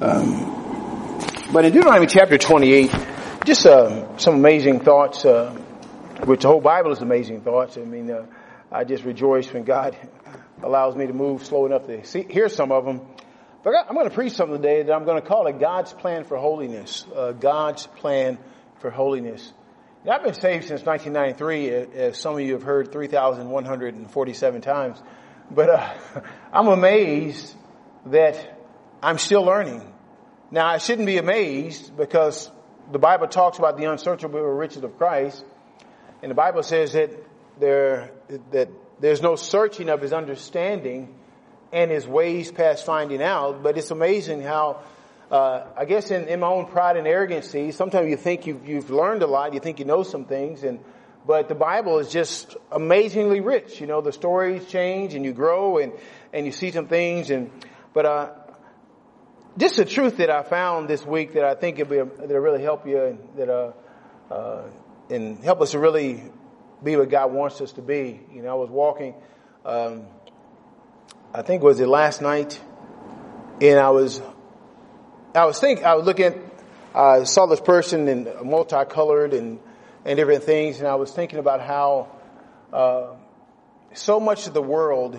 But in Deuteronomy chapter 28, just some amazing thoughts, which the whole Bible is amazing thoughts. I mean, I just rejoice when God allows me to move slow enough to hear some of them. But I'm going to preach something today that I'm going to call it God's Plan for Holiness. God's Plan for Holiness. Now, I've been saved since 1993, as some of you have heard 3,147 times. But I'm amazed that I'm still learning. Now, I shouldn't be amazed because the Bible talks about the unsearchable riches of Christ. And the Bible says that there's no searching of his understanding and his ways past finding out. But it's amazing how, I guess in my own pride and arrogancy, sometimes you think you've learned a lot, you think you know some things, but the Bible is just amazingly rich. You know, the stories change and you grow and you see some things. But this is a truth that I found this week that I think that'll really help you and help us to really be what God wants us to be. You know, I was walking, I think was it last night, and I was looking, I saw this person in multicolored and different things, and I was thinking about how so much of the world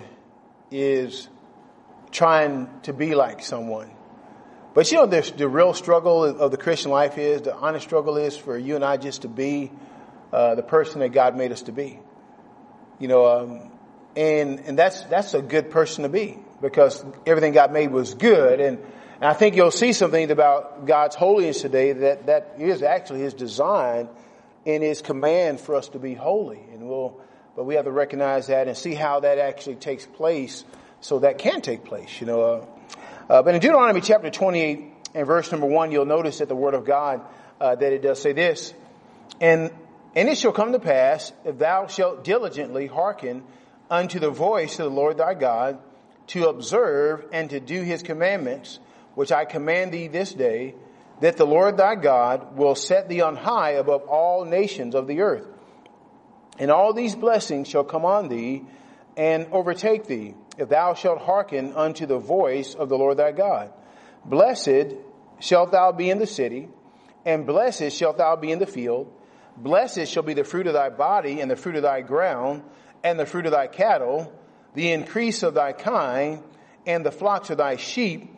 is trying to be like someone. But you know, the real struggle of the Christian life is, the honest struggle is for you and I just to be the person that God made us to be. You know, and that's a good person to be, because everything God made was good. And I think you'll see some things about God's holiness today that is actually his design and his command for us to be holy. But we have to recognize that and see how that actually takes place, so that can take place, you know. But in Deuteronomy chapter 28 and verse number 1, you'll notice that the word of God, that it does say this, and it shall come to pass, if thou shalt diligently hearken unto the voice of the Lord thy God, to observe and to do his commandments, which I command thee this day, that the Lord thy God will set thee on high above all nations of the earth. And all these blessings shall come on thee and overtake thee, if thou shalt hearken unto the voice of the Lord thy God. Blessed shalt thou be in the city, and blessed shalt thou be in the field. Blessed shall be the fruit of thy body, and the fruit of thy ground, and the fruit of thy cattle, the increase of thy kind, and the flocks of thy sheep.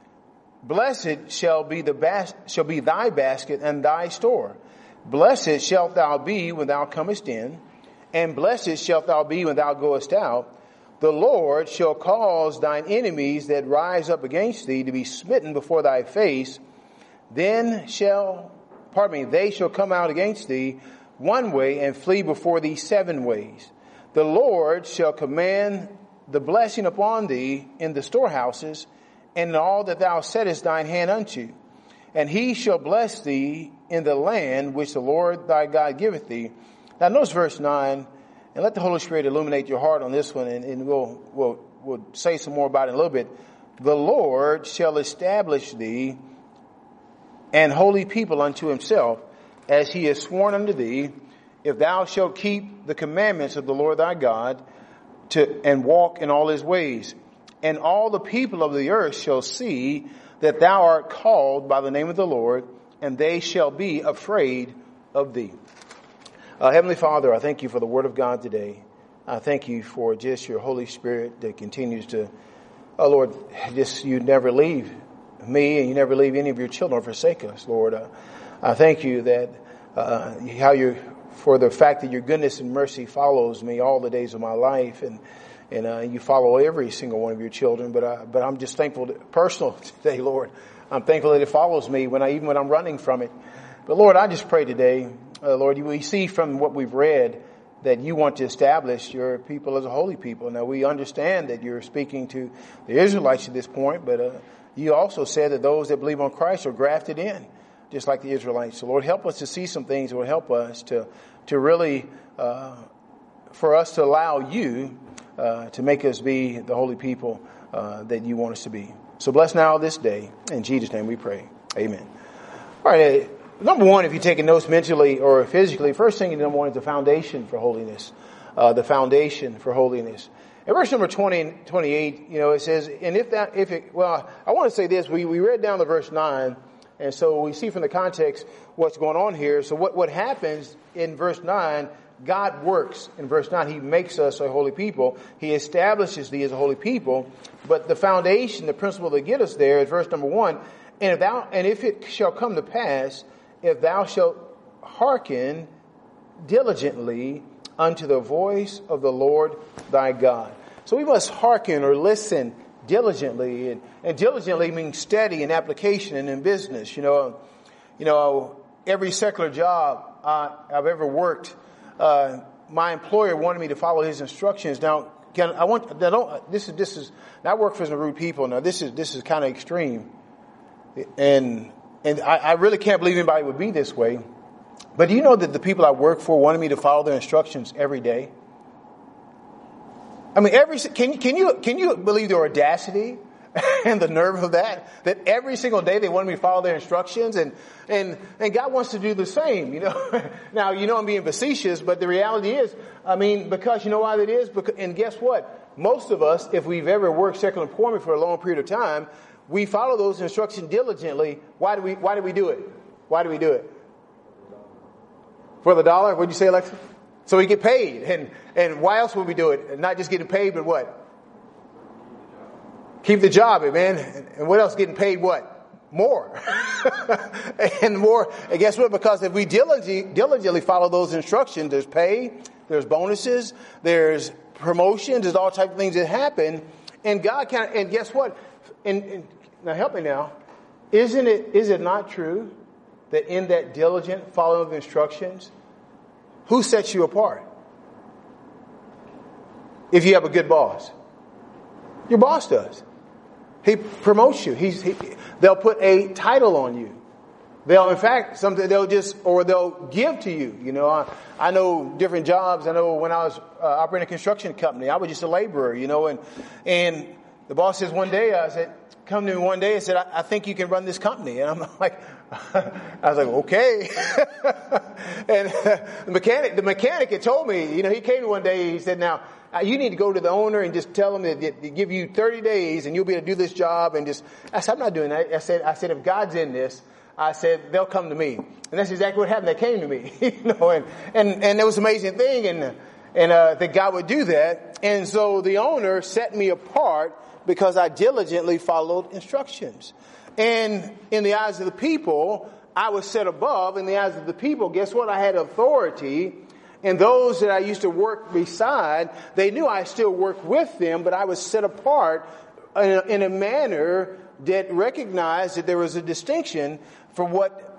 Blessed shall be thy basket and thy store. Blessed shalt thou be when thou comest in, and blessed shalt thou be when thou goest out. The Lord shall cause thine enemies that rise up against thee to be smitten before thy face. They shall come out against thee one way and flee before thee 7 ways. The Lord shall command the blessing upon thee in the storehouses and in all that thou settest thine hand unto. And he shall bless thee in the land which the Lord thy God giveth thee. Now notice verse 9. And let the Holy Spirit illuminate your heart on this one, and we'll say some more about it in a little bit. The Lord shall establish thee an holy people unto himself, as he has sworn unto thee, if thou shalt keep the commandments of the Lord thy God and walk in all his ways. And all the people of the earth shall see that thou art called by the name of the Lord, and they shall be afraid of thee. Heavenly Father, I thank you for the word of God today. I thank you for just your Holy Spirit that continues to, Lord, just you never leave me and you never leave any of your children or forsake us, Lord. I thank you that for the fact that your goodness and mercy follows me all the days of my life, and you follow every single one of your children. But I'm just thankful personal today, Lord. I'm thankful that it follows me even when I'm running from it. But Lord, I just pray today, Lord, we see from what we've read that you want to establish your people as a holy people. Now, we understand that you're speaking to the Israelites at this point, but you also said that those that believe on Christ are grafted in, just like the Israelites. So, Lord, help us to see some things that will help us to really, for us to allow you to make us be the holy people that you want us to be. So bless now this day. In Jesus' name we pray. Amen. All right. Number one, if you're taking notes mentally or physically, first thing number one is the foundation for holiness. The foundation for holiness. In verse number 20 and 28, it says, and I want to say this, we read down to verse 9, and so we see from the context what's going on here. So what happens in verse 9, God works. In verse 9, He makes us a holy people. He establishes thee as a holy people. But the foundation, the principle that get us there is verse number 1, and if it shall come to pass, if thou shalt hearken diligently unto the voice of the Lord thy God. So we must hearken or listen diligently, and diligently means steady in application and in business. Every secular job I've ever worked, my employer wanted me to follow his instructions. Now, I work for some rude people. Now, this is kind of extreme, and I really can't believe anybody would be this way. But do you know that the people I work for wanted me to follow their instructions every day? I mean, can you believe the audacity and the nerve of that every single day they wanted me to follow their instructions, and God wants to do the same, Now, I'm being facetious, but the reality is, because you know why that is? And guess what? Most of us, if we've ever worked secular employment for a long period of time, we follow those instructions diligently. Why do we do it? Why do we do it? For the dollar? What'd you say, Alexa? So we get paid. And why else would we do it? Not just getting paid, but what? Keep the job, man. And what else? Getting paid what? More. And more. And guess what? Because if we diligently follow those instructions, there's pay, there's bonuses, there's promotions, there's all types of things that happen. And God and guess what? And now help me now. Is it not true that in that diligent following of instructions, who sets you apart? If you have a good boss, your boss does. He promotes you. They'll put a title on you. They'll give to you. I know different jobs. I know when I was operating a construction company, I was just a laborer. And the boss says one day, come to me one day and said, I think you can run this company. And I'm like, okay. And the mechanic had told me, he came to me one day, he said, now, you need to go to the owner and just tell him that they give you 30 days and you'll be able to do this job. And I said, I'm not doing that. I said, if God's in this, I said, they'll come to me. And that's exactly what happened. They came to me, and it was an amazing thing. And that God would do that. And so the owner set me apart because I diligently followed instructions. And in the eyes of the people, I was set above. In the eyes of the people, guess what? I had authority. And those that I used to work beside, they knew I still worked with them, but I was set apart in a manner that recognized that there was a distinction from what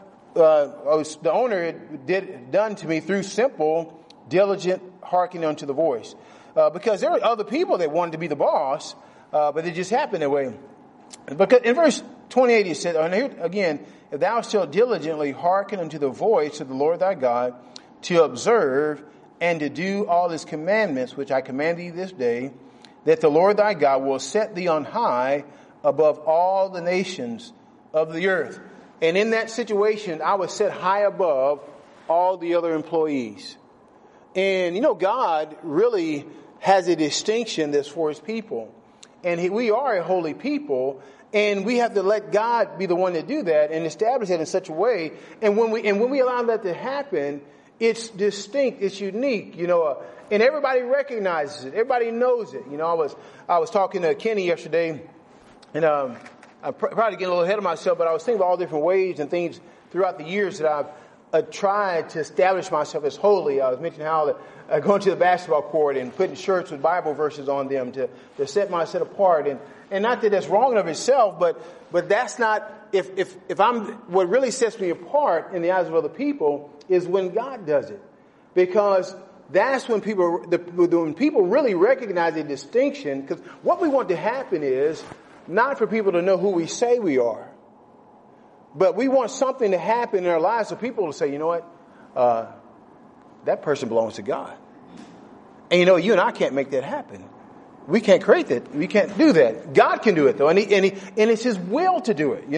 the owner had done to me through simple, diligent hearkening unto the voice. Because there were other people that wanted to be the boss, but it just happened that way. Because in verse 28 he said, and here again, if thou shalt diligently hearken unto the voice of the Lord thy God, to observe and to do all his commandments, which I command thee this day, that the Lord thy God will set thee on high above all the nations of the earth. And in that situation, I was set high above all the other employees. And God really has a distinction that's for his people. And we are a holy people, and we have to let God be the one to do that and establish it in such a way. And when we allow that to happen, it's distinct, it's unique, and everybody recognizes it. Everybody knows it. I was talking to Kenny yesterday, and I'm probably getting a little ahead of myself, but I was thinking about all different ways and things throughout the years that I've tried to establish myself as holy. I was mentioning how going to the basketball court and putting shirts with Bible verses on them to set myself apart. And not that that's wrong of itself, but that's not, if I'm, what really sets me apart in the eyes of other people is when God does it. Because that's when people really recognize a distinction. Because what we want to happen is not for people to know who we say we are, but we want something to happen in our lives so people will say, you know what, that person belongs to God. And you and I can't make that happen. We can't create that. We can't do that. God can do it though, and it's His will to do it.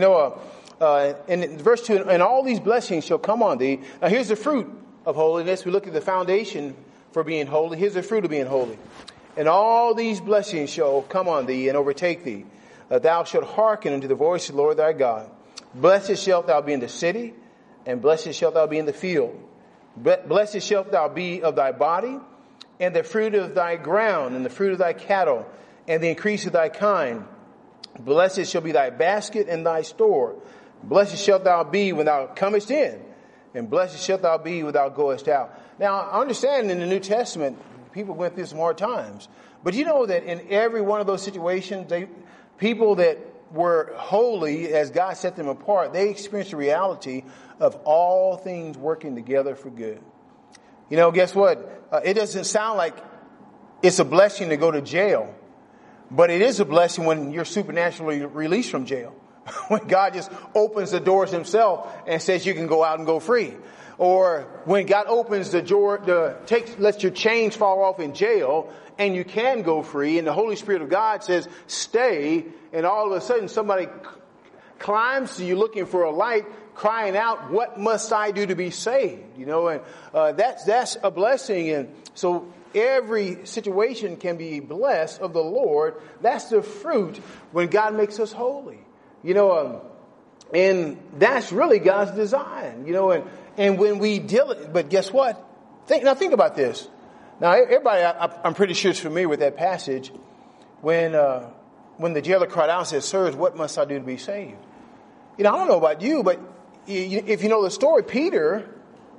And in verse 2, and all these blessings shall come on thee. Now here's the fruit of holiness. We look at the foundation for being holy. Here's the fruit of being holy. And all these blessings shall come on thee and overtake thee. Thou shalt hearken unto the voice of the Lord thy God. Blessed shalt thou be in the city, and blessed shalt thou be in the field. Blessed shalt thou be of thy body, and the fruit of thy ground, and the fruit of thy cattle, and the increase of thy kind. Blessed shall be thy basket and thy store. Blessed shalt thou be when thou comest in, and blessed shalt thou be when thou goest out. Now, I understand in the New Testament, people went through some hard times. But you know that in every one of those situations, people that were holy, as God set them apart, they experienced the reality of all things working together for good. You know, guess what? It doesn't sound like it's a blessing to go to jail, but it is a blessing when you're supernaturally released from jail. When God just opens the doors himself and says you can go out and go free. Or when God opens the door, lets your chains fall off in jail and you can go free, and the Holy Spirit of God says, stay, and all of a sudden somebody climbs to you looking for a light, crying out, what must I do to be saved? You know, and that's a blessing. And so every situation can be blessed of the Lord. That's the fruit when God makes us holy. You know, and that's really God's design, you know, and when we deal it, but guess what? Think about this. Now, everybody, I'm pretty sure is familiar with that passage when the jailer cried out and said, sirs, what must I do to be saved? You know, I don't know about you, but if you know the story, Peter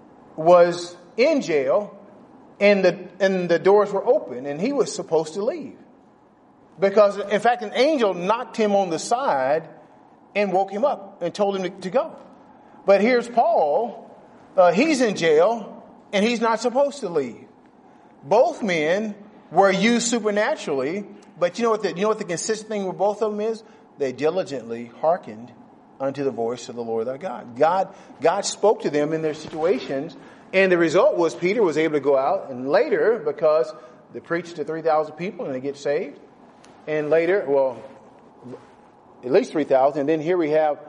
was in jail and the doors were open and he was supposed to leave. Because, in fact, an angel knocked him on the side and woke him up and told him to go. But here's Paul. He's in jail and he's not supposed to leave. Both men were used supernaturally, but you know what the consistent thing with both of them is? They diligently hearkened unto the voice of the Lord thy God. God spoke to them in their situations, and the result was Peter was able to go out, and later, because they preached to 3,000 people and they get saved, and later, well, at least 3,000, and then here we have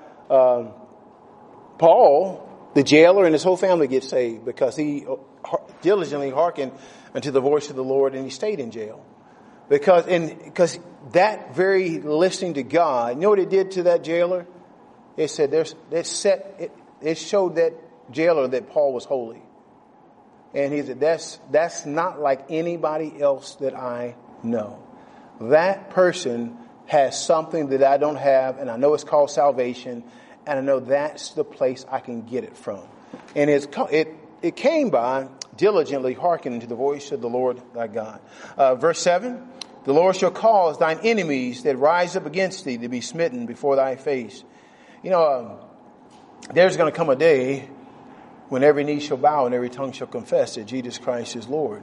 Paul, the jailer, and his whole family get saved because he diligently hearkened unto the voice of the Lord, and he stayed in jail. Because that very listening to God, you know what it did to that jailer? It said it showed that jailer that Paul was holy. And he said, that's not like anybody else that I know. That person has something that I don't have, and I know it's called salvation, and I know that's the place I can get it from. And it came by diligently hearkening to the voice of the Lord thy God. Verse 7, the Lord shall cause thine enemies that rise up against thee to be smitten before thy face. You know, there's going to come a day when every knee shall bow and every tongue shall confess that Jesus Christ is Lord.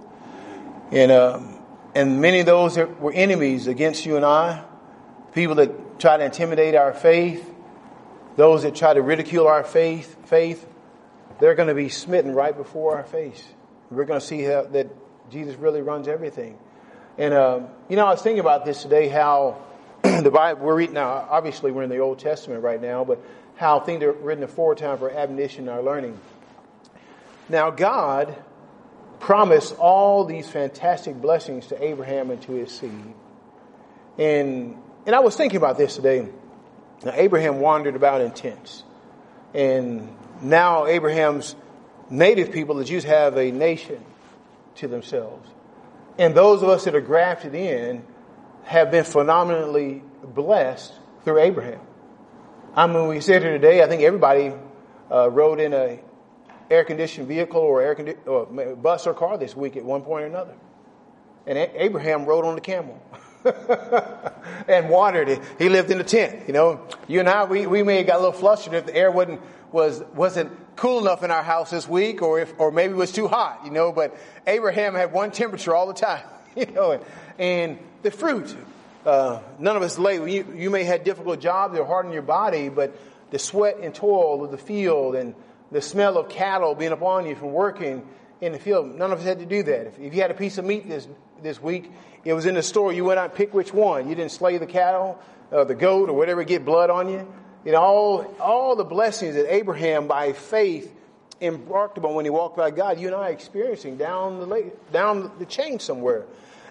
And many of those that were enemies against you and I, people that try to intimidate our faith, those that try to ridicule our faith, they're going to be smitten right before our face. We're going to see that Jesus really runs everything. And, I was thinking about this today, how the Bible we're reading now, obviously we're in the Old Testament right now, but how things are written aforetime for admonition and our learning. Now, God promised all these fantastic blessings to Abraham and to his seed. And I was thinking about this today. Now, Abraham wandered about in tents. And now Abraham's native people, the Jews, have a nation to themselves. And those of us that are grafted in have been phenomenally blessed through Abraham. I mean, when we sit here today, I think everybody rode in a air-conditioned vehicle or bus or car this week at one point or another. And Abraham rode on the camel and watered it. He lived in a tent. You know, you and I, we may have got a little flustered if the air wasn't cool enough in our house this week, or maybe it was too hot. You know, but Abraham had one temperature all the time. You know, and the fruit. None of us labor. You may have difficult jobs that are hard on your body, but the sweat and toil of the field and the smell of cattle being upon you from working in the field, none of us had to do that. If you had a piece of meat this week, it was in the store. You went out and picked which one. You didn't slay the cattle, the goat, or whatever, get blood on you. You know, all the blessings that Abraham, by faith, embarked upon when he walked by God, you and I are experiencing down the chain somewhere.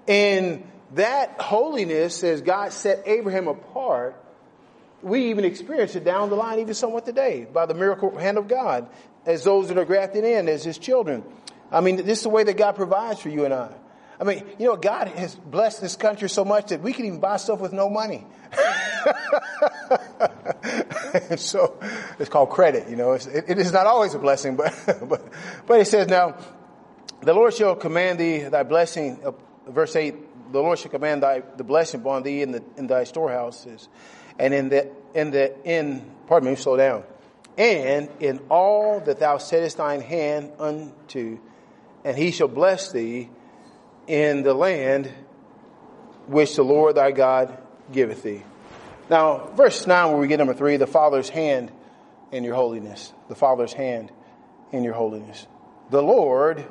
And that holiness, as God set Abraham apart, we even experience it down the line, even somewhat today, by the miracle hand of God, as those that are grafted in, as his children. I mean, this is the way that God provides for you and I. I mean, you know, God has blessed this country so much that we can even buy stuff with no money. And so it's called credit, you know. It is not always a blessing, but it says, now, the Lord shall command thee thy blessing, verse 8, the Lord shall command the blessing upon thee in thy storehouses, and slow down. And in all that thou settest thine hand unto, and he shall bless thee in the land which the Lord thy God giveth thee. Now, verse 9, where we get number 3, the Father's hand in your holiness. The Father's hand in your holiness. The Lord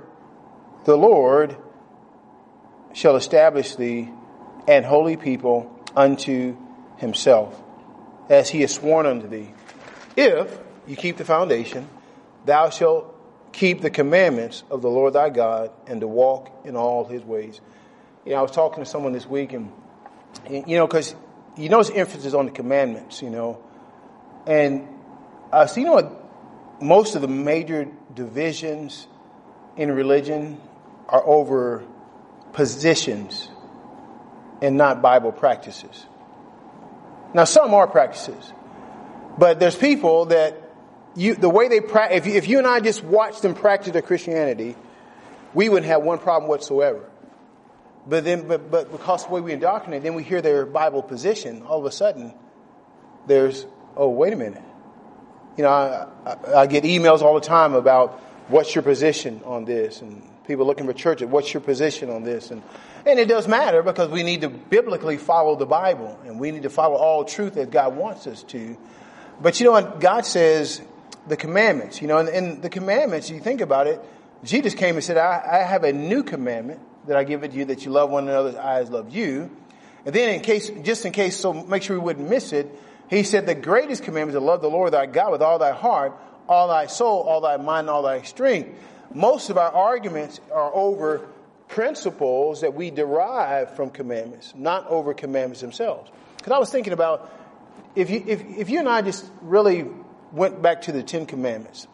shall establish thee an holy people unto himself, as he has sworn unto thee. If you keep the foundation, thou shalt keep the commandments of the Lord thy God, and to walk in all his ways. You know, I was talking to someone this week, and you know, because you notice emphasis on the commandments, you know, and so you know what, most of the major divisions in religion are over positions and not Bible practices. Now, some are practices, but there's people that the way they practice, if you and I just watched them practice their Christianity, we wouldn't have one problem whatsoever. But because of the way we indoctrinate, then we hear their Bible position. All of a sudden, there's, oh, wait a minute. You know, I get emails all the time about what's your position on this, and people looking for churches. What's your position on this? And it does matter, because we need to biblically follow the Bible, and we need to follow all truth as God wants us to. But you know what? God says the commandments, you know, and the commandments, you think about it, Jesus came and said, I have a new commandment that I give it to you, that you love one another as I have loved you. And then just in case, so make sure we wouldn't miss it, he said the greatest commandment is to love the Lord thy God with all thy heart, all thy soul, all thy mind, and all thy strength. Most of our arguments are over principles that we derive from commandments, not over commandments themselves. Because I was thinking about, if you and I just really went back to the 10 Commandments,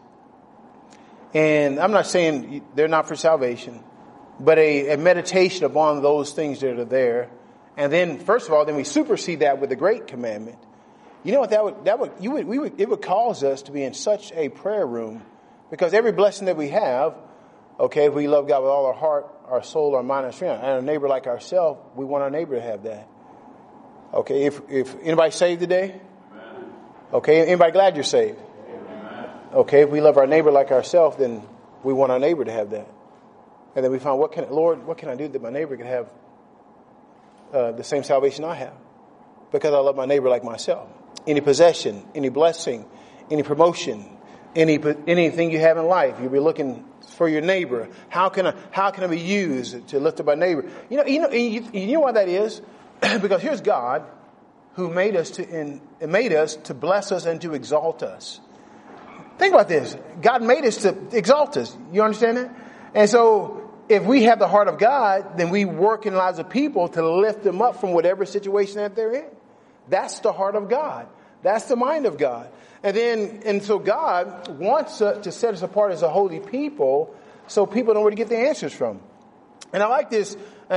and I'm not saying they're not for salvation, but a meditation upon those things that are there, and then first of all, then we supersede that with the Great Commandment. You know what it would cause us to be in such a prayer room, because every blessing that we have, okay, if we love God with all our heart, our soul, our mind, our strength, and our neighbor like ourselves, we want our neighbor to have that. Okay, if anybody saved today? Amen. Okay, anybody glad you're saved? Amen. Okay, if we love our neighbor like ourselves, then we want our neighbor to have that. And then we find, Lord, what can I do that my neighbor can have the same salvation I have? Because I love my neighbor like myself. Any possession, any blessing, any promotion, anything you have in life, you'll be looking for your neighbor. How can I be used to lift up my neighbor? You know why that is? Because here's God, who made us to bless us and to exalt us. Think about this. God made us to exalt us. You understand that? And so if we have the heart of God, then we work in the lives of people to lift them up from whatever situation that they're in. That's the heart of God. That's the mind of God. And so God wants to set us apart as a holy people, so people know where to get the answers from. And I like this,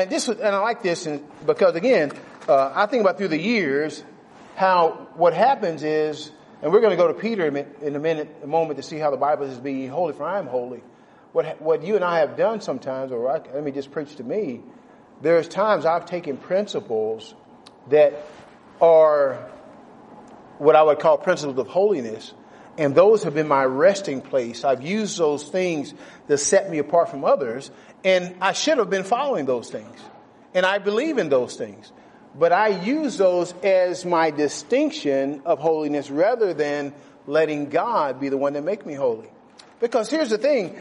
because again, I think about through the years how what happens is, and we're going to go to Peter in a moment to see how the Bible is being holy, for I am holy. What you and I have done sometimes, let me just preach to me, there's times I've taken principles that are what I would call principles of holiness, and those have been my resting place. I've used those things to set me apart from others, and I should have been following those things. And I believe in those things. But I use those as my distinction of holiness rather than letting God be the one that make me holy. Because here's the thing.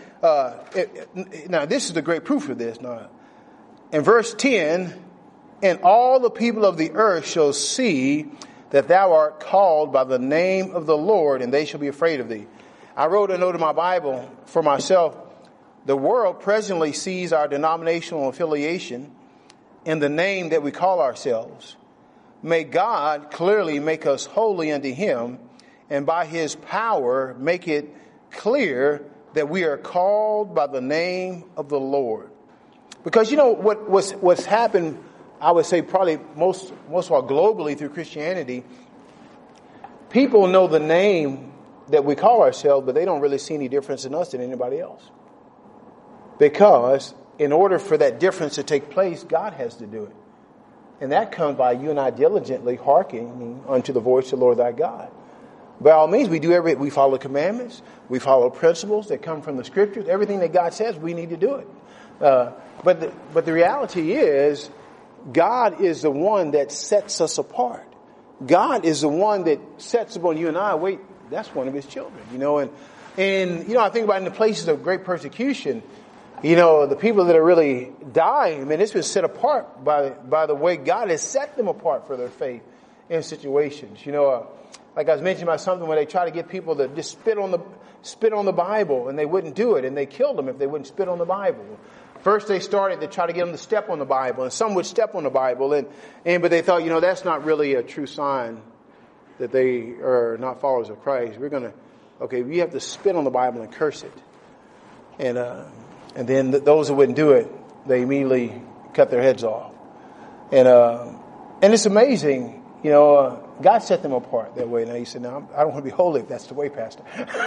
Now, this is the great proof of this. Now, in verse 10, and all the people of the earth shall see that thou art called by the name of the Lord, and they shall be afraid of thee. I wrote a note in my Bible for myself. The world presently sees our denominational affiliation in the name that we call ourselves, may God clearly make us holy unto him, and by his power make it clear that we are called by the name of the Lord. Because you know what's happened, I would say probably most of all globally through Christianity, people know the name that we call ourselves, but they don't really see any difference in us than anybody else. Because in order for that difference to take place, God has to do it. And that comes by you and I diligently hearkening unto the voice of the Lord thy God. By all means, we follow commandments, we follow principles that come from the scriptures. Everything that God says, we need to do it. But the reality is, God is the one that sets us apart. God is the one that sets upon you and I, wait, that's one of his children, and I think about in the places of great persecution, the people that are really dying, it's been set apart by the way God has set them apart for their faith in situations. Like I was mentioning about something where they try to get people to just spit on the Bible, and they wouldn't do it, and they killed them if they wouldn't spit on the Bible. First they started to try to get them to step on the Bible, and some would step on the Bible, but they thought, that's not really a true sign that they are not followers of Christ. You have to spit on the Bible and curse it. And then those who wouldn't do it, they immediately cut their heads off. And it's amazing, God set them apart that way. Now he said, "No, I don't want to be holy if that's the way, Pastor."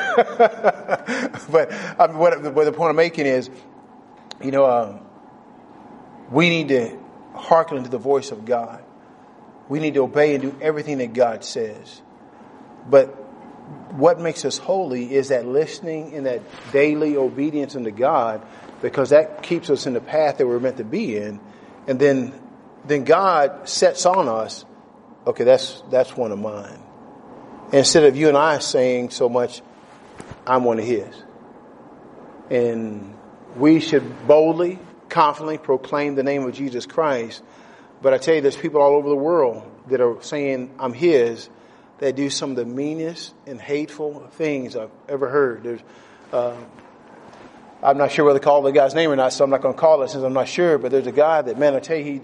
But what the point I'm making is, we need to hearken to the voice of God. We need to obey and do everything that God says. But what makes us holy is that listening and that daily obedience unto God, because that keeps us in the path that we're meant to be in. And then God sets on us, okay, that's one of mine. Instead of you and I saying so much, I'm one of his. And we should boldly, confidently proclaim the name of Jesus Christ. But I tell you, there's people all over the world that are saying, I'm his, that do some of the meanest and hateful things I've ever heard. I'm not sure whether to call the guy's name or not, so I'm not going to call it since I'm not sure. But there's a guy that, I tell you,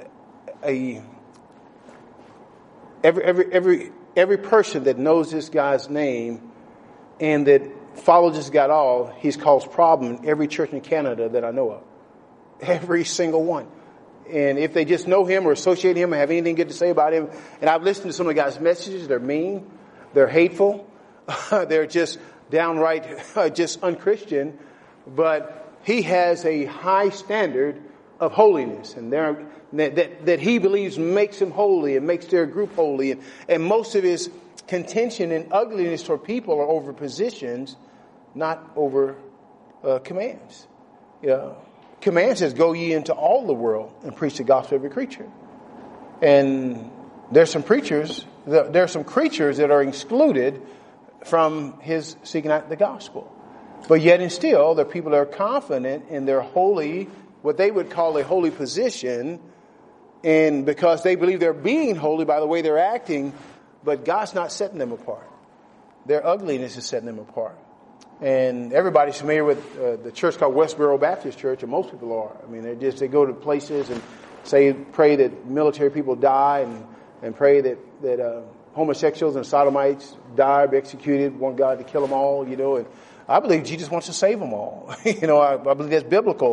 every person that knows this guy's name and that follows this guy at all, he's caused problem in every church in Canada that I know of. Every single one. And if they just know him or associate him or have anything good to say about him, and I've listened to some of the guy's messages, they're mean, they're hateful, they're just downright just unchristian, but he has a high standard of holiness, and that he believes makes him holy and makes their group holy, and most of his contention and ugliness toward people are over positions, not over commands. Command says, go ye into all the world and preach the gospel to every creature. And there's some creatures that are excluded from his seeking out the gospel. But yet and still, there are people that are confident in their holy, what they would call a holy position, and because they believe they're being holy by the way they're acting, but God's not setting them apart. Their ugliness is setting them apart. And everybody's familiar with the church called Westboro Baptist Church, and most people are. They go to places and pray that military people die, and pray that homosexuals and sodomites die or be executed, want God to kill them all, and I believe Jesus wants to save them all. I believe that's biblical.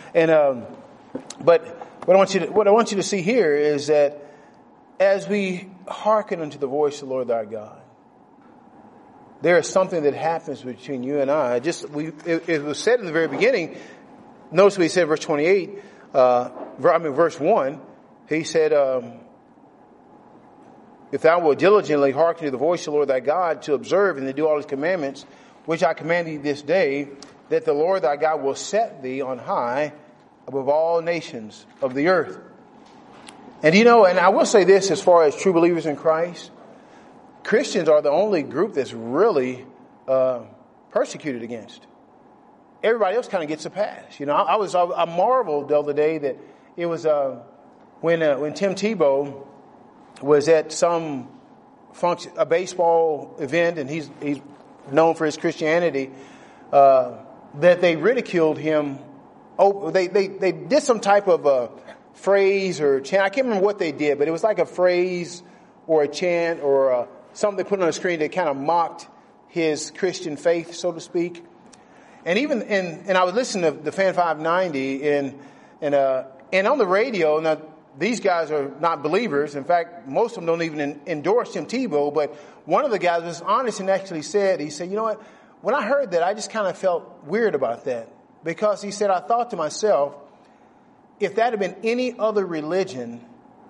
But what I want you to see here is that as we hearken unto the voice of the Lord our God, there is something that happens between you and I. It was said in the very beginning. Notice what he said in verse 28. Verse 1. He said, if thou wilt diligently hearken to the voice of the Lord thy God, to observe and to do all his commandments, which I command thee this day, that the Lord thy God will set thee on high above all nations of the earth. And and I will say this as far as true believers in Christ, Christians are the only group that's really persecuted against. Everybody else kind of gets a pass. I marveled the other day that it was when Tim Tebow was at some function, a baseball event, and he's known for his Christianity, that they ridiculed him. Oh, they did some type of phrase or chant. I can't remember what they did, but it was like a phrase or a chant or something they put on the screen that kind of mocked his Christian faith, so to speak. And even and I was listening to the Fan 590 and on the radio. Now these guys are not believers. In fact, most of them don't even endorse Tim Tebow. But one of the guys was honest and actually said, he said, you know what? When I heard that, I just kind of felt weird about that, because he said, I thought to myself, if that had been any other religion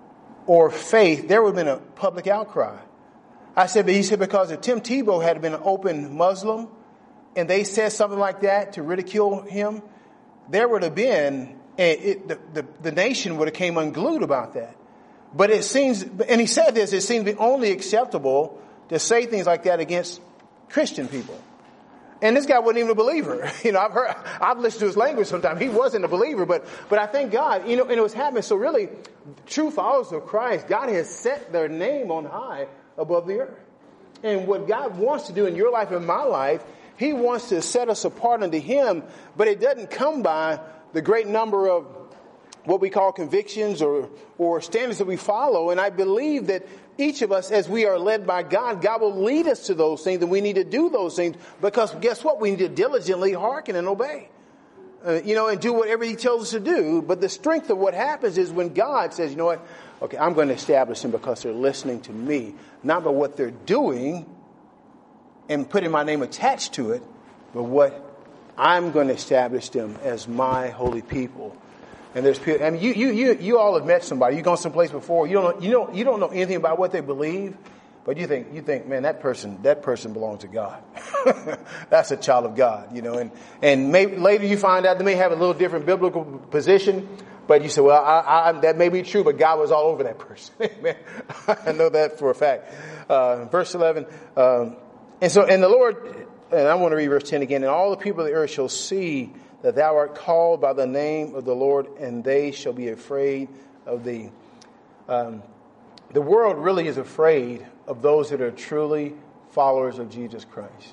or faith, there would have been a public outcry. I said, but he said, because if Tim Tebow had been an open Muslim and they said something like that to ridicule him, there would have been, the nation would have came unglued about that. But it seems, and he said this, it seems to be only acceptable to say things like that against Christian people. And this guy wasn't even a believer. You know, I've listened to his language sometimes. He wasn't a believer, but I thank God, you know, and it was happening. So really, true followers of Christ, God has set their name on high above the earth. And what God wants to do in your life and my life, He wants to set us apart unto Him, but it doesn't come by the great number of what we call convictions or standards that we follow. And I believe that each of us, as we are led by God, God will lead us to those things, and we need to do those things, because guess what? We need to diligently hearken and obey, and do whatever He tells us to do. But the strength of what happens is when God says, you know what? Okay, I'm going to establish them because they're listening to me, not by what they're doing and putting my name attached to it, but what I'm going to establish them as my holy people. And there's people, I mean, you all have met somebody. You've gone someplace before. You don't know anything about what they believe, but you think, man, that person belongs to God. That's a child of God, and maybe later you find out they may have a little different biblical position, but you say, well, I that may be true, but God was all over that person. Amen. I know that for a fact. Verse 11, and the Lord, and I want to read verse 10 again, and all the people of the earth shall see that thou art called by the name of the Lord, and they shall be afraid of thee. The world really is afraid of those that are truly followers of Jesus Christ.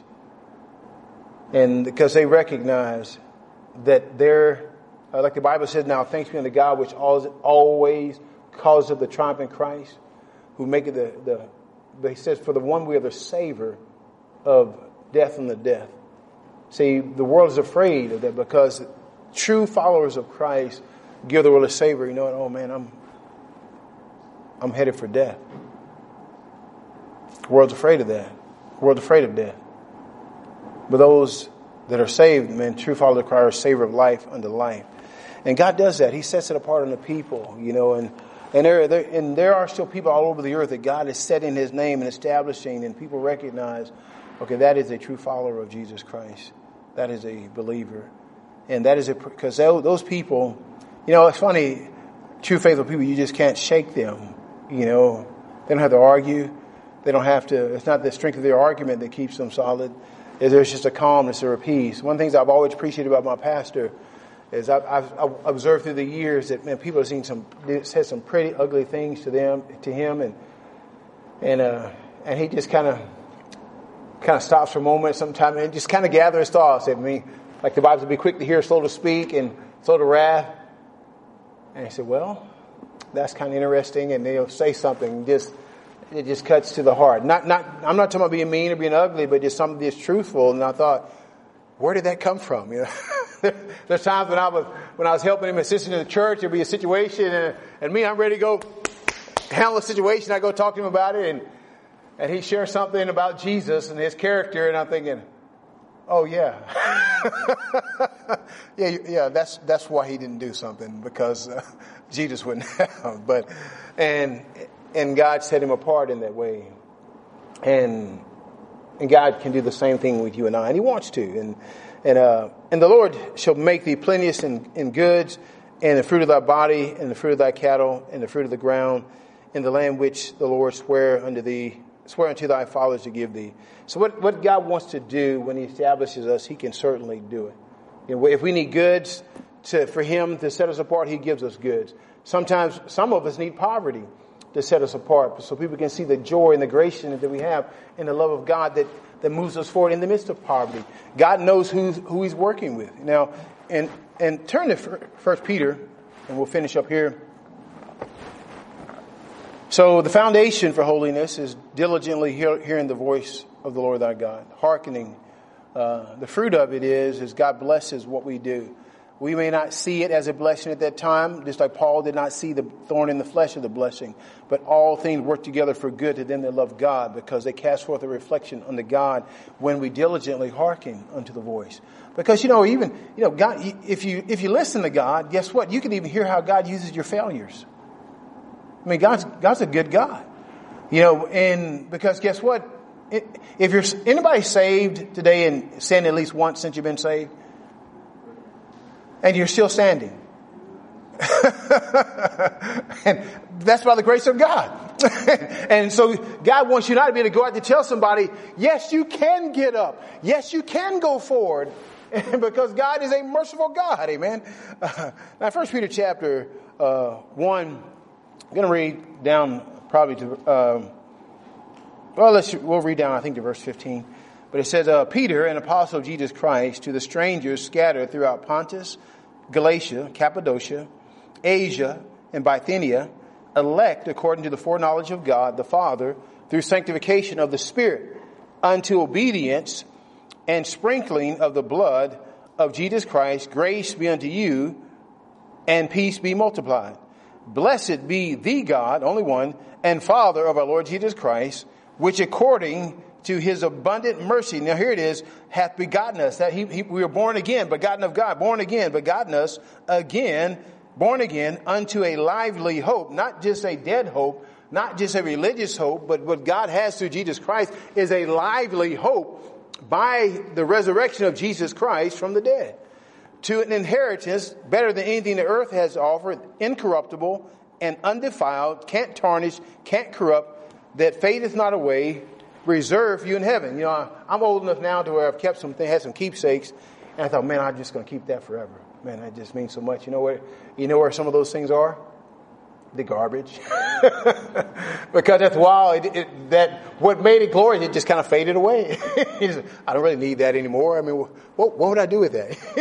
And because they recognize that they're, like the Bible says, now thanks be unto God, which always causes the triumph in Christ, who make it he says, for the one we are the savor of death and the death. See, the world is afraid of that, because true followers of Christ give the world a savor. You know what? Oh man, I'm headed for death. The world's afraid of that. The world's afraid of death. But those that are saved, man, true followers of Christ are a savor of life unto life. And God does that. He sets it apart on the people, and there are still people all over the earth that God is setting His name and establishing, and people recognize, okay, that is a true follower of Jesus Christ. That is a believer. And that is because those people, it's funny, true faithful people, you just can't shake them. They don't have to argue. They don't have to, it's not the strength of their argument that keeps them solid. There's just a calmness or a peace. One of the things I've always appreciated about my pastor is I've observed through the years that, man, people have said some pretty ugly things to him, and he just kind of stops for a moment sometimes and just kind of gathers his thoughts. Like the Bible said, be quick to hear, slow to speak, and slow to wrath. And he said, well, that's kind of interesting. And they'll say something, it just cuts to the heart. I'm not talking about being mean or being ugly, but just something that's truthful. And I thought, where did that come from? There's times when I was helping him, assisting in the church, there'd be a situation, and me, I'm ready to go handle the situation. I go talk to him about it, and he shares something about Jesus and His character, and I'm thinking, oh yeah, yeah. That's why he didn't do something, because Jesus wouldn't have. But and God set him apart in that way, and God can do the same thing with you and I, and He wants to. And the Lord shall make thee plenteous in goods, and the fruit of thy body, and the fruit of thy cattle, and the fruit of the ground, in the land which the Lord swear unto thy fathers to give thee. So what God wants to do when He establishes us, He can certainly do it. If we need goods for Him to set us apart, He gives us goods. Sometimes some of us need poverty to set us apart, so people can see the joy and the grace that we have in the love of God that moves us forward in the midst of poverty. God knows who He's working with. Now, and turn to 1 Peter, and we'll finish up here. So the foundation for holiness is diligently hearing the voice of the Lord thy God, hearkening. The fruit of it is God blesses what we do. We may not see it as a blessing at that time, just like Paul did not see the thorn in the flesh of the blessing. But all things work together for good to them that love God, because they cast forth a reflection unto God when we diligently hearken unto the voice. Because, God, if you listen to God, guess what? You can even hear how God uses your failures. I mean, God's a good God. And because guess what? If you're anybody saved today and sinned at least once since you've been saved, and you're still standing. And that's by the grace of God. And so God wants you not to be able to go out to tell somebody, yes, you can get up. Yes, you can go forward. Because God is a merciful God. Amen. Now, 1 Peter chapter 1, I'm going to read down probably to, we'll read down, I think, to verse 15. But it says, Peter, an apostle of Jesus Christ, to the strangers scattered throughout Pontus, Galatia, Cappadocia, Asia, and Bithynia, elect according to the foreknowledge of God the Father, through sanctification of the Spirit, unto obedience and sprinkling of the blood of Jesus Christ, grace be unto you, and peace be multiplied. Blessed be the God, only one, and Father of our Lord Jesus Christ, which according to his abundant mercy, now here it is, hath begotten us. That we were born again, begotten of God, born again, begotten us again, born again unto a lively hope, not just a dead hope, not just a religious hope, but what God has through Jesus Christ is a lively hope by the resurrection of Jesus Christ from the dead, to an inheritance better than anything the earth has offered, incorruptible and undefiled, can't tarnish, can't corrupt, that fadeth not away, reserved for you in heaven. I'm old enough now to where I've kept had some keepsakes, and I thought, man, I'm just going to keep that forever. Man, that just means so much. You know where some of those things are? The garbage. Because after a while, that what made it glorious, it just kind of faded away. I don't really need that anymore. I mean, what would I do with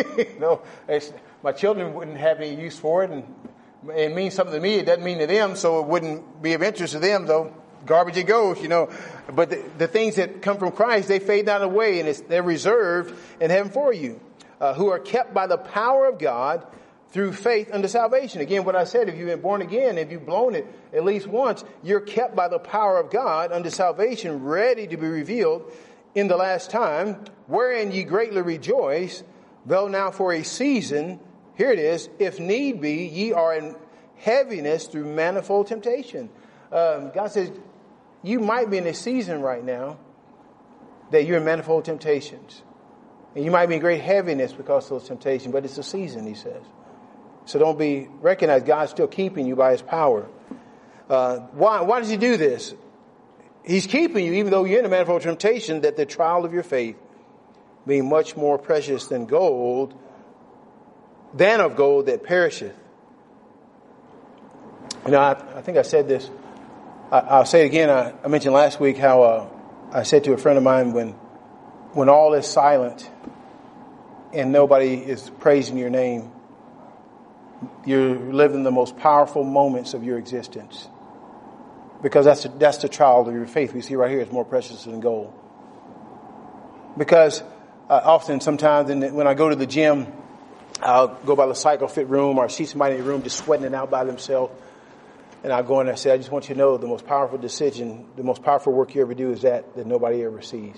that? My children wouldn't have any use for it, and it means something to me. It doesn't mean to them, so it wouldn't be of interest to them, though. Garbage it goes, But the things that come from Christ, they fade not away, and they're reserved in heaven for you, who are kept by the power of God through faith unto salvation. Again, what I said, if you've been born again, if you've blown it at least once, you're kept by the power of God unto salvation, ready to be revealed in the last time, wherein ye greatly rejoice, though now for a season, here it is, if need be, ye are in heaviness through manifold temptation. God says, you might be in a season right now that you're in manifold temptations. And you might be in great heaviness because of those temptations, but it's a season, he says. So recognize God's still keeping you by his power. Why does he do this? He's keeping you even though you're in a manifold temptation, that the trial of your faith, being much more precious than of gold that perisheth. I think I said this. I'll say it again. I mentioned last week how I said to a friend of mine, when all is silent and nobody is praising your name, you're living the most powerful moments of your existence. Because that's the trial of your faith. We see right here, it's more precious than gold. Because sometimes when I go to the gym, I'll go by the cycle fit room, or see somebody in the room just sweating it out by themselves. And I'll go in there and say, I just want you to know the most powerful decision, the most powerful work you ever do is that nobody ever sees.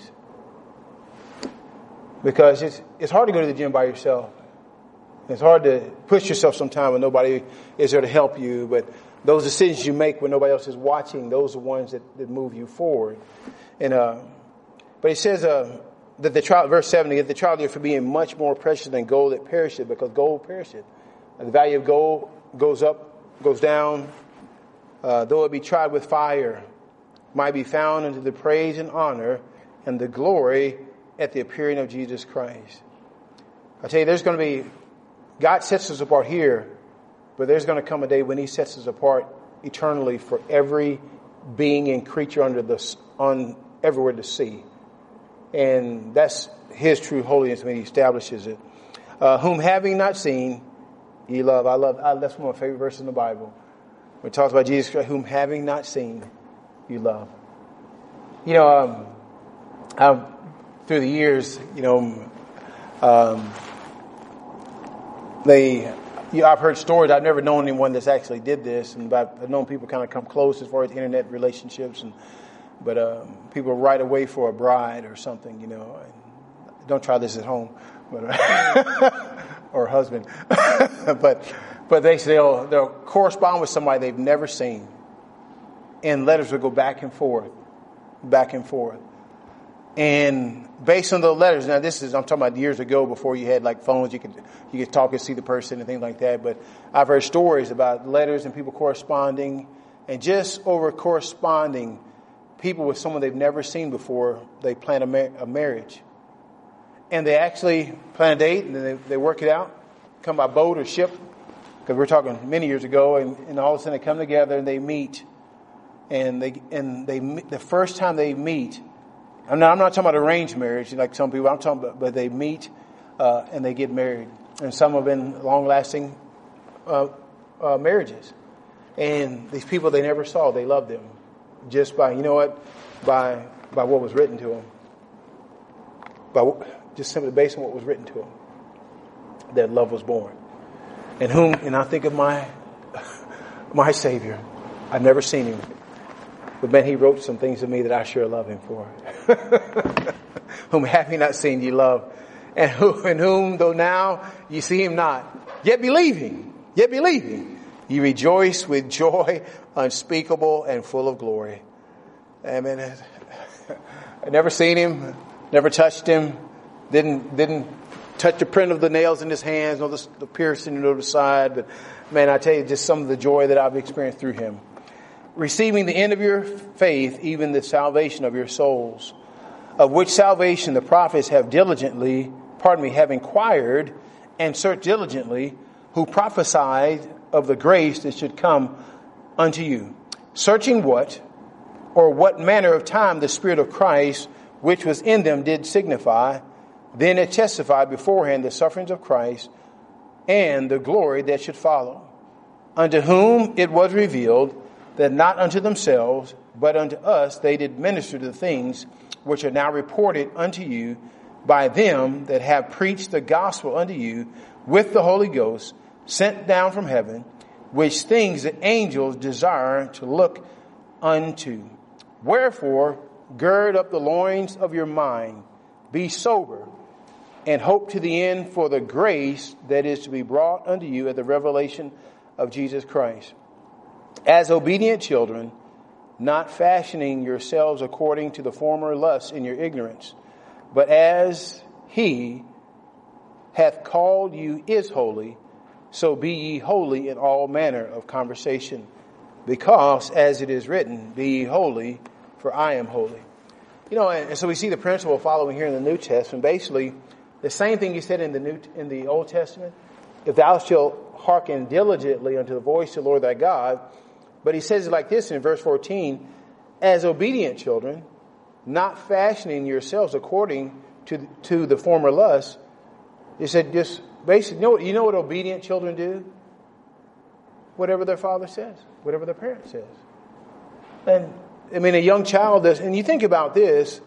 Because it's hard to go to the gym by yourself. It's hard to push yourself sometimes when nobody is there to help you. But those decisions you make when nobody else is watching, those are the ones that move you forward. And but it says that the trial, verse 70, that the trial therefore being much more precious than gold that perisheth, because gold perisheth. The value of gold goes up, goes down. Though it be tried with fire, might be found unto the praise and honor and the glory at the appearing of Jesus Christ. I tell you, there's going to be, God sets us apart here, but there's going to come a day when he sets us apart eternally for every being and creature everywhere to see. And that's his true holiness when he establishes it. Whom having not seen, ye love. That's one of my favorite verses in the Bible. When it talks about Jesus Christ, whom having not seen, you love. I've, through the years, I've heard stories. I've never known anyone that's actually did this, and I've known people kind of come close as far as internet relationships, but people right away for a bride or something, Don't try this at home, but or husband, but they'll correspond with somebody they've never seen, and letters will go back and forth, and based on those letters. Now I'm talking about years ago before you had like phones, you could talk and see the person and things like that. But I've heard stories about letters and people corresponding, and just over corresponding, people with someone they've never seen before, they plan a marriage. And they actually plan a date, and then they work it out, come by boat or ship, because we're talking many years ago, and all of a sudden they come together and they meet, and the first time they meet, I'm not talking about arranged marriage like some people, I'm talking about, but they meet and they get married, and some have been long-lasting marriages, and these people they never saw, they loved them just by what was written to them, just simply based on what was written to him, that love was born. And I think of my Savior. I've never seen him, but man, he wrote some things to me that I sure love him for. Whom having not seen, you love, and whom though now you see him not, yet believing, you rejoice with joy unspeakable and full of glory. Amen. I've never seen him, never touched him. Didn't touch the print of the nails in his hands, nor the piercing on the side. But man, I tell you, just some of the joy that I've experienced through him. Receiving the end of your faith, even the salvation of your souls, of which salvation the prophets have inquired and searched diligently, who prophesied of the grace that should come unto you, searching what manner of time the Spirit of Christ, which was in them, did signify. Then it testified beforehand the sufferings of Christ and the glory that should follow, unto whom it was revealed that not unto themselves, but unto us they did minister to the things which are now reported unto you by them that have preached the gospel unto you with the Holy Ghost sent down from heaven, which things the angels desire to look unto. Wherefore, gird up the loins of your mind, be sober, and hope to the end for the grace that is to be brought unto you at the revelation of Jesus Christ. As obedient children, not fashioning yourselves according to the former lusts in your ignorance, but as he hath called you is holy, so be ye holy in all manner of conversation. Because, as it is written, be ye holy, for I am holy. And so we see the principle following here in the New Testament. Basically, the same thing he said in the Old Testament. If thou shalt hearken diligently unto the voice of the Lord thy God. But he says it like this in verse 14, as obedient children, not fashioning yourselves according to the former lusts. He said just basically, you know what obedient children do? Whatever their father says, whatever their parent says. And I mean, a young child does, and you think about this,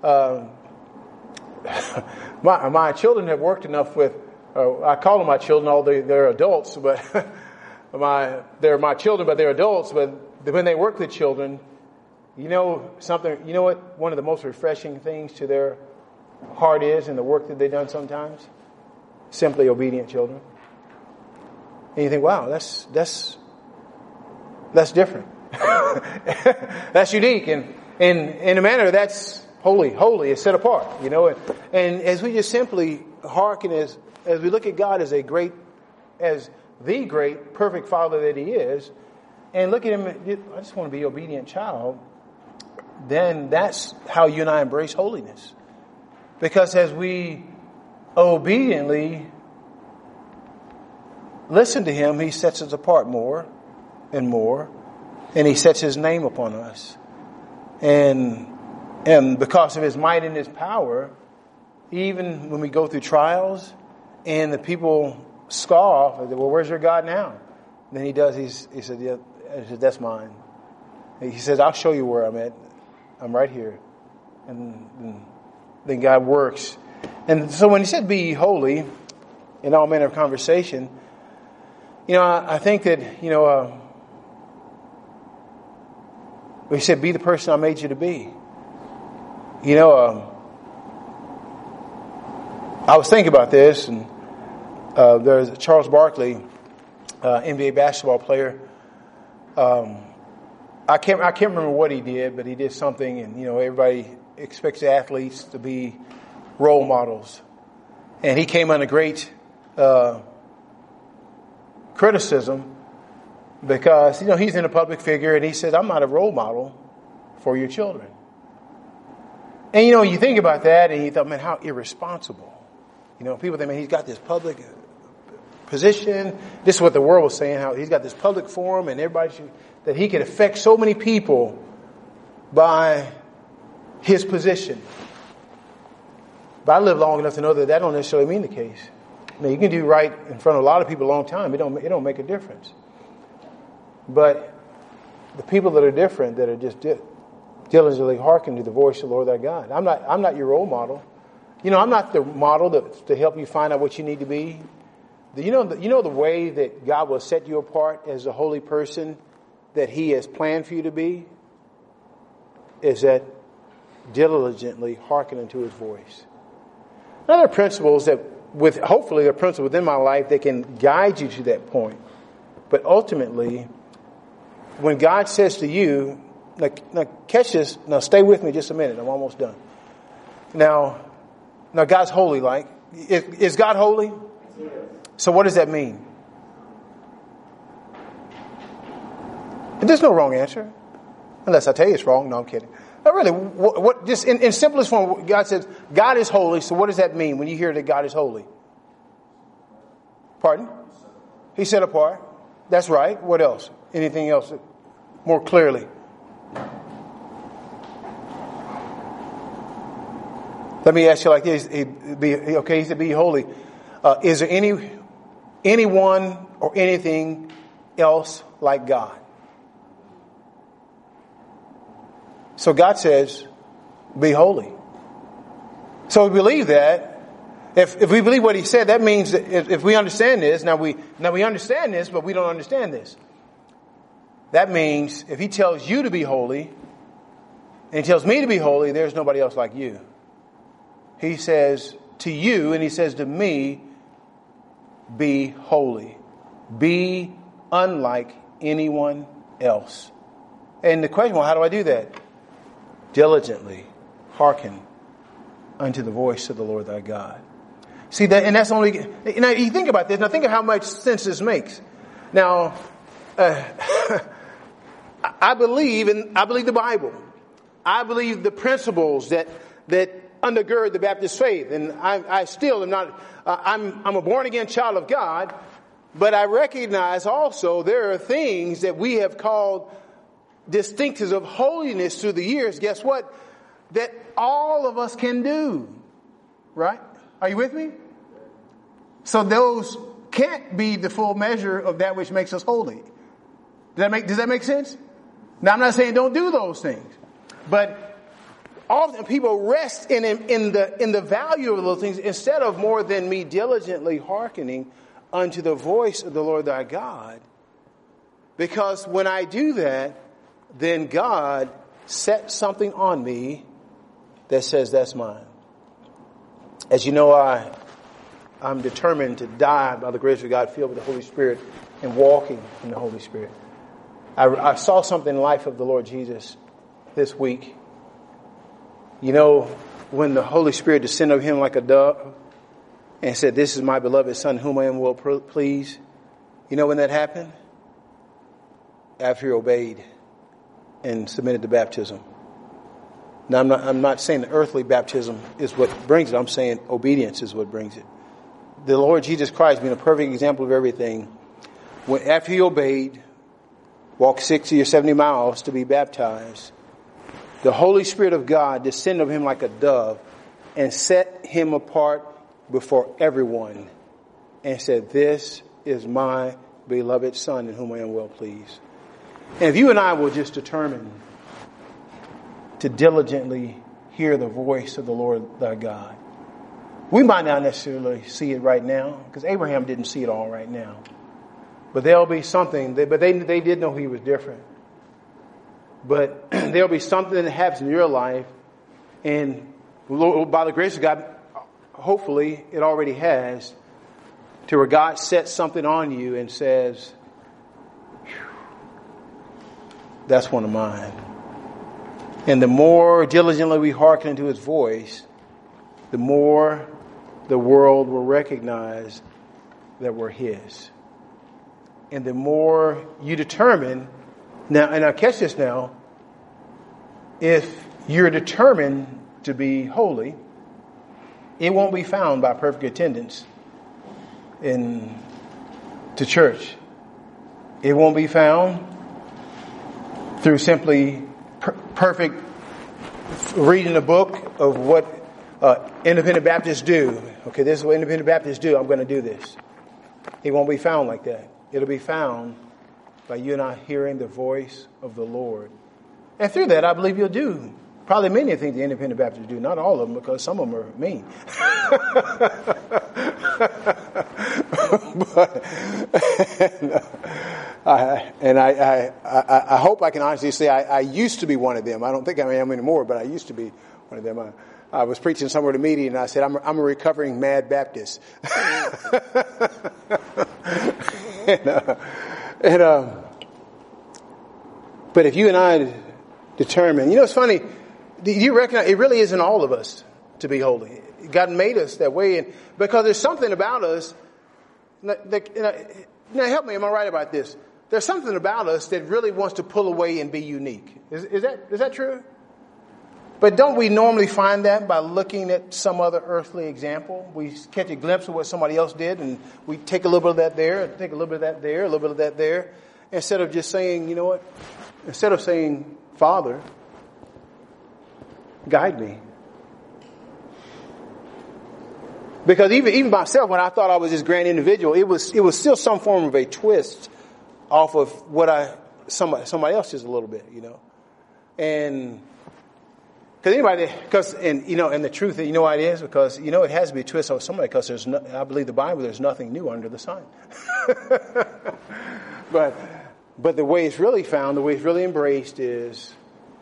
my children have worked enough with, I call them my children, although they're adults, but they're my children, but they're adults. But when they work with children, you know what one of the most refreshing things to their heart is in the work that they've done sometimes? Simply obedient children. And you think, wow, that's different. That's unique. And in a manner that's holy, it's set apart, and as we just simply hearken as we look at God as the great, perfect Father that He is, and look at Him, I just want to be an obedient child, then that's how you and I embrace holiness. Because as we obediently listen to Him, He sets us apart more and more, and He sets His name upon us. And because of His might and His power, even when we go through trials and the people scoff, well, where's your God now? Then He does. He said, yeah, I said, that's mine. And he says, I'll show you where I'm at. I'm right here. And then God works. And so when he said, be ye holy in all manner of conversation, I think that, he said, be the person I made you to be. I was thinking about this, and there's Charles Barkley, NBA basketball player. I can't remember what he did, but he did something, and everybody expects athletes to be role models, and he came under great criticism because he's in a public figure, and he said, "I'm not a role model for your children." And you think about that, and you thought, man, how irresponsible. People think, man, he's got this public position. This is what the world was saying, how he's got this public forum, and everybody that he could affect so many people by his position. But I lived long enough to know that don't necessarily mean the case. You can do right in front of a lot of people a long time. It don't make a difference. But the people that are different, that are just diligently hearken to the voice of the Lord thy God. I'm not your role model. I'm not the model to help you find out what you need to be. The way that God will set you apart as a holy person that He has planned for you to be is that diligently hearkening to His voice. Other principles hopefully a principle within my life that can guide you to that point. But ultimately, when God says to you, now catch this, now stay with me just a minute, I'm almost done. Now God's holy, is God holy? Yes. So what does that mean? There's no wrong answer. Unless I tell you it's wrong. No, I'm kidding. Not really. What just in simplest form, God says, God is holy. So what does that mean when you hear that God is holy? Pardon? He's set apart. That's right. What else? Anything else more clearly? Let me ask you like this. He said, be holy. Is there anyone or anything else like God? So God says, be holy. So we believe that. If we believe what He said, that means that if we understand this, now we understand this, but we don't understand this. That means if He tells you to be holy, and He tells me to be holy, there's nobody else like you. He says to you, and He says to me, be holy. Be unlike anyone else. And the question, well, how do I do that? Diligently hearken unto the voice of the Lord thy God. See that, and that's only, you think about this, now think of how much sense this makes. Now, I believe the Bible. I believe the principles that undergird the Baptist faith, and I still am not. I'm a born again child of God, but I recognize also there are things that we have called distinctives of holiness through the years. Guess what? That all of us can do, right? Are you with me? So those can't be the full measure of that which makes us holy. Does that make sense? Now I'm not saying don't do those things, but often people rest in the value of those things instead of more than me diligently hearkening unto the voice of the Lord thy God. Because when I do that, then God sets something on me that says that's mine. As you know, I'm determined to die by the grace of God, filled with the Holy Spirit and walking in the Holy Spirit. I saw something in the life of the Lord Jesus this week. When the Holy Spirit descended on Him like a dove and said, "This is my beloved Son, whom I am well pleased." You know when that happened? After He obeyed and submitted to baptism. Now I'm not saying that earthly baptism is what brings it. I'm saying obedience is what brings it. The Lord Jesus Christ being a perfect example of everything, after He obeyed, walked 60 or 70 miles to be baptized, the Holy Spirit of God descended on Him like a dove and set Him apart before everyone and said, "This is my beloved Son in whom I am well pleased." And if you and I will just determine to diligently hear the voice of the Lord thy God, we might not necessarily see it right now, because Abraham didn't see it all right now. But there'll be something, but they did know he was different. But there'll be something that happens in your life, and by the grace of God, hopefully it already has, to where God sets something on you and says, that's one of mine. And the more diligently we hearken to his voice, the more the world will recognize that we're his. And the more you determine, now, and I catch this now, if you're determined to be holy, it won't be found by perfect attendance to church. It won't be found through simply perfect reading a book of what independent Baptists do. Okay, this is what independent Baptists do. I'm going to do this. It won't be found like that. It'll be found by you and I hearing the voice of the Lord. And through that, I believe you'll do probably many things the independent Baptists do. Not all of them, because some of them are mean. I hope I can honestly say I used to be one of them. I don't think I am anymore, but I used to be one of them. I was preaching somewhere at a meeting, and I said, I'm a recovering mad Baptist. But if you and I determine, it's funny, do you recognize it really isn't all of us to be holy? God made us that way, and because there's something about us. Now help me, am I right about this? There's something about us that really wants to pull away and be unique. Is that true? But don't we normally find that by looking at some other earthly example? We catch a glimpse of what somebody else did, and we take a little bit of that there, take a little bit of that there, a little bit of that there, instead of just saying, instead of saying, Father, guide me. Because even myself, when I thought I was this grand individual, it was still some form of a twist off of what somebody else is a little bit, and because and the truth, why it is, because it has to be a twist off somebody, because I believe the Bible, there's nothing new under the sun. But the way it's really found, the way it's really embraced is,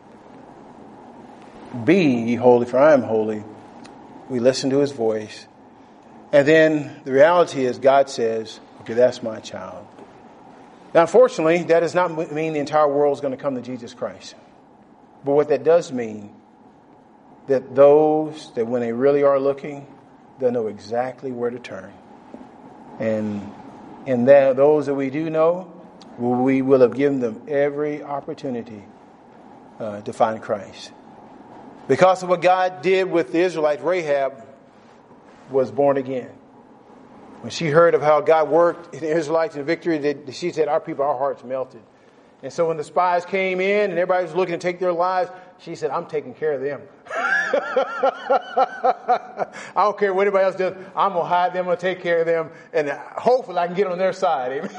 be ye holy, for I am holy. We listen to his voice. And then the reality is God says, okay, that's my child. Now, unfortunately, that does not mean the entire world is going to come to Jesus Christ. But what that does mean, that those that when they really are looking, they'll know exactly where to turn. And those that we do know, we will have given them every opportunity to find Christ. Because of what God did with the Israelites, Rahab was born again. When she heard of how God worked in the Israelites in victory, she said, our hearts melted. And so when the spies came in and everybody was looking to take their lives, she said, I'm taking care of them. I don't care what anybody else does. I'm going to hide them. I'm going to take care of them. And hopefully I can get on their side.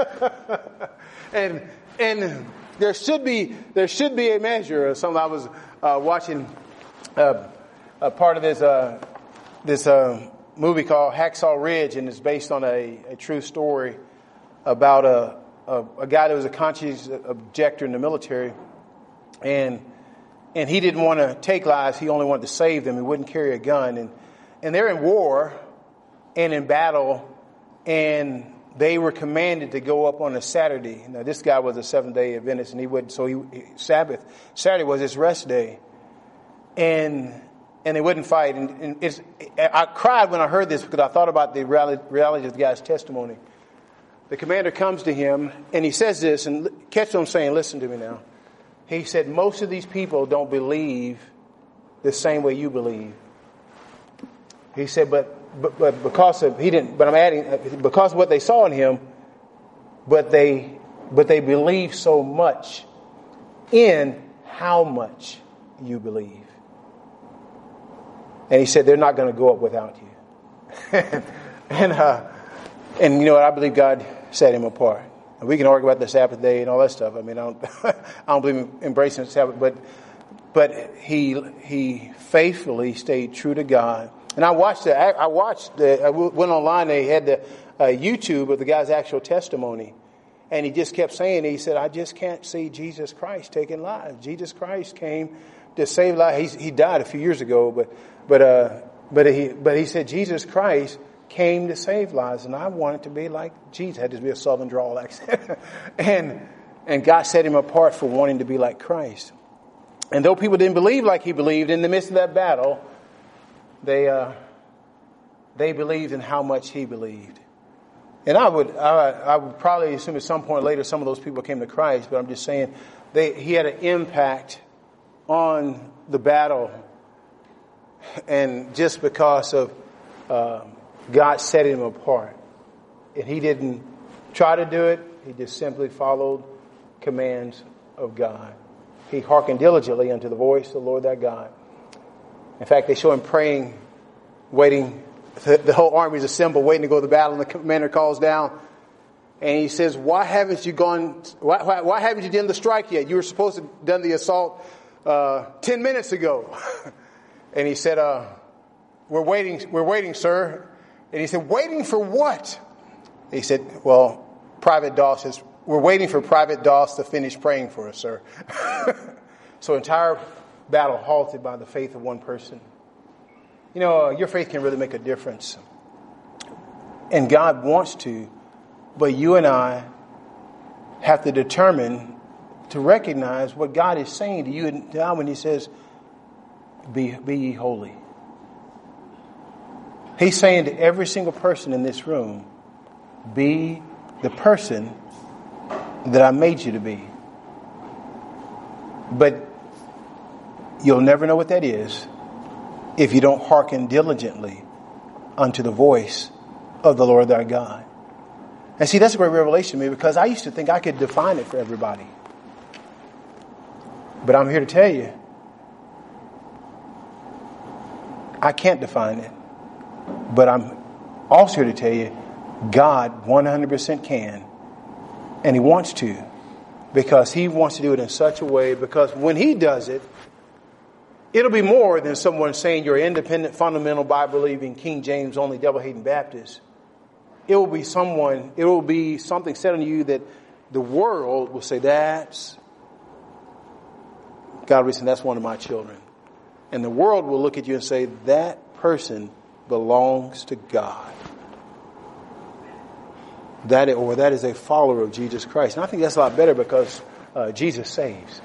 Amen. And there should be a measure of something. I was watching a part of this movie called Hacksaw Ridge, and it's based on a true story about a guy that was a conscientious objector in the military, and he didn't want to take lives. He only wanted to save them. He wouldn't carry a gun, and they're in war and in battle, and they were commanded to go up on a Saturday. Now this guy was a 7-day Adventist, and he wouldn't. So Saturday was his rest day, and they wouldn't fight. And I cried when I heard this, because I thought about the reality of the guy's testimony. The commander comes to him and he says this, and catch what I'm saying, listen to me now. He said, most of these people don't believe the same way you believe. He said, but because of, he didn't, but I'm adding, because of what they saw in him, but they believe so much in how much you believe. And he said, they're not going to go up without you. And you know what? I believe God set him apart. And we can argue about the Sabbath day and all that stuff. I mean, I don't believe in embracing the Sabbath, but he faithfully stayed true to God. And I went online. They had the YouTube of the guy's actual testimony. And he just kept saying, he said, I just can't see Jesus Christ taking lives. Jesus Christ came to save lives. He died a few years ago, but he said Jesus Christ came to save lives, and I wanted to be like Jesus. Had to be a Southern drawl accent, and God set him apart for wanting to be like Christ. And though people didn't believe like he believed, in the midst of that battle, they believed in how much he believed. And I would probably assume at some point later some of those people came to Christ, but I'm just saying he had an impact on the battle, and just because of God set him apart. And he didn't try to do it, he just simply followed commands of God. He hearkened diligently unto the voice of the Lord thy God. In fact, they show him praying, waiting. The whole army is assembled, waiting to go to the battle, and the commander calls down, and he says, "Why haven't you done the strike yet? You were supposed to have done the assault 10 minutes ago." And he said, "We're waiting, sir." And he said, "Waiting for what?" He said, "Well, Private Doss says, we're waiting for Private Doss to finish praying for us, sir." So entire battle halted by the faith of one person. You know, your faith can really make a difference. And God wants to, but you and I have to determine to recognize what God is saying to you and I when he says, be ye holy. He's saying to every single person in this room, be the person that I made you to be. But you'll never know what that is if you don't hearken diligently unto the voice of the Lord thy God. And see, that's a great revelation to me, because I used to think I could define it for everybody. But I'm here to tell you, I can't define it. But I'm also here to tell you, God 100% can. And he wants to. Because he wants to do it in such a way, because when he does it, it'll be more than someone saying you're independent, fundamental, Bible-believing, King James only, devil-hating Baptist. It will be something said on you that the world will say, God will be saying, that's one of my children. And the world will look at you and say, that person belongs to God. That is a follower of Jesus Christ. And I think that's a lot better, because Jesus saves.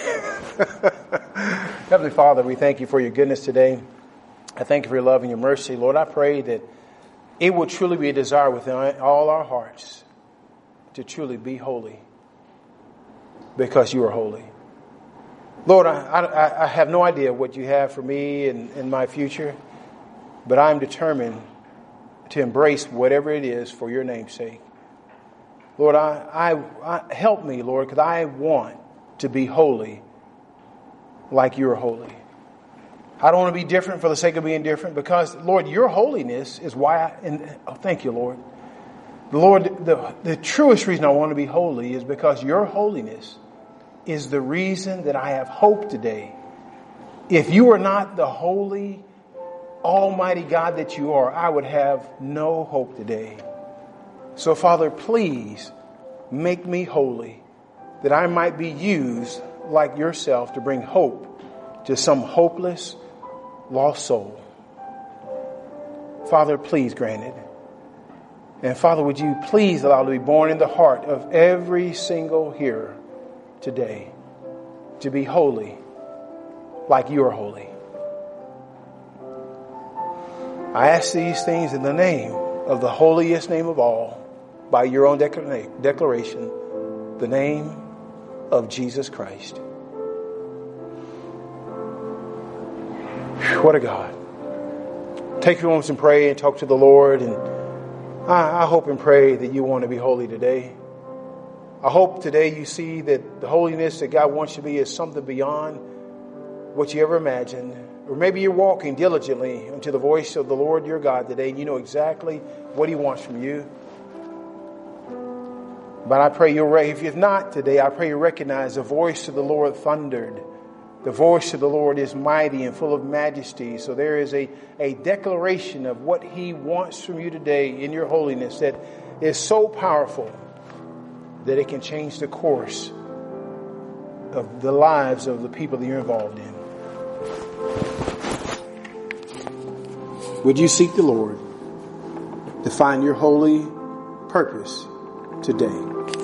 Heavenly Father, we thank you for your goodness today. I thank you for your love and your mercy. Lord, I pray that it will truly be a desire within all our hearts to truly be holy, because you are holy. Lord, I have no idea what you have for me in my future, but I'm determined to embrace whatever it is for your name's sake. Lord, I help me, Lord, because I want to be holy like you're holy. I don't want to be different for the sake of being different, because, Lord, your holiness is why thank you, Lord. Lord, the truest reason I want to be holy is because your holiness is the reason that I have hope today. If you were not the holy, almighty God that you are, I would have no hope today. So, Father, please make me holy, that I might be used like yourself to bring hope to some hopeless, lost soul. Father, please grant it. And Father, would you please allow to be born in the heart of every single hearer today to be holy like you are holy. I ask these things in the name of the holiest name of all, by your own declaration, the name of Jesus Christ. What a God. Take a few moments and pray and talk to the Lord. And I hope and pray that you want to be holy today. I hope today you see that the holiness that God wants you to be is something beyond what you ever imagined. Or maybe you're walking diligently into the voice of the Lord your God today, and you know exactly what he wants from you. But I pray if you're not today, I pray you recognize the voice of the Lord thundered. The voice of the Lord is mighty and full of majesty. So there is a declaration of what He wants from you today in your holiness that is so powerful that it can change the course of the lives of the people that you're involved in. Would you seek the Lord to find your holy purpose today?